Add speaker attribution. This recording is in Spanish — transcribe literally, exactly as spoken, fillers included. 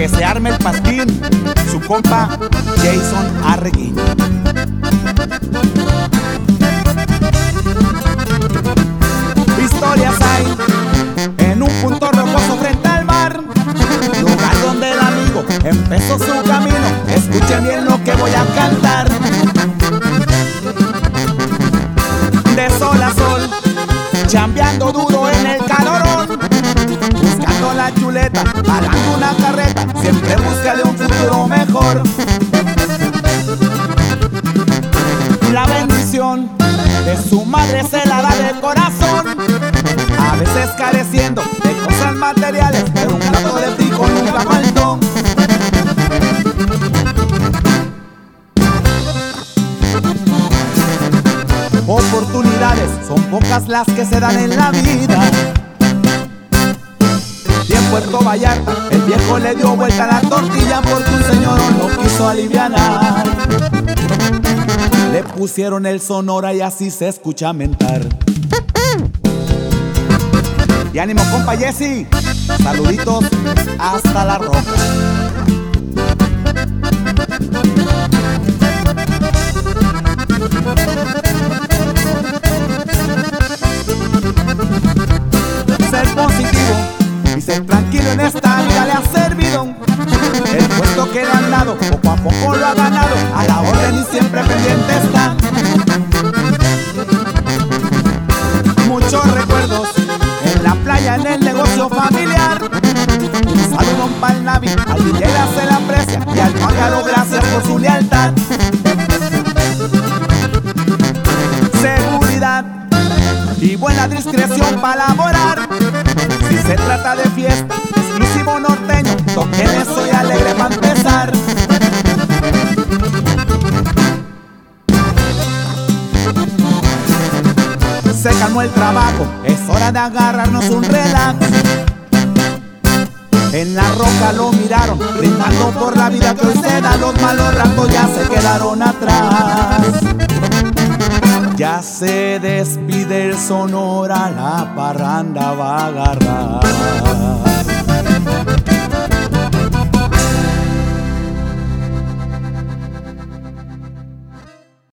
Speaker 1: se arme el pastín, su compa Jason Arreguín. Historias hay en un punto rocoso frente al mar, lugar donde el amigo empezó su camino. Escuchen bien lo que voy a cantar. De sol a sol, chambeando duro en el calorón, buscando la chuleta, pagando una carreta, siempre en busca de un futuro mejor. La bendición de su madre se la da de corazón, a veces careciendo de cosas materiales, pero un plato de frijol nunca faltó. Oportunidades son pocas las que se dan en la vida. Y en Puerto Vallarta el viejo le dio vuelta a la tortilla porque un señor lo quiso alivianar. Le pusieron el Sonora y así se escucha mentar. Y ánimo, compa Jesse, saluditos hasta La Roca. Ser positivo y ser tranquilo en esta vida le ha servido. El puesto que le han dado poco a poco lo ha ganado, a la orden y siempre pendiente está. Muchos recuerdos en la playa, en el negocio familiar. Un saludo para el Navi, al Villera se le aprecia y al pájaro gracias por su lealtad. Seguridad y buena discreción para laborar. Si se trata de fiesta, exclusivo norteño, toquen eso y alegre para empezar. Se calmó el trabajo, es hora de agarrarnos un relax. En La Roca lo miraron, brindando por la vida que hoy se da. Los malos ratos ya se quedaron atrás. Ya se despide el Sonora, la parranda va a agarrar.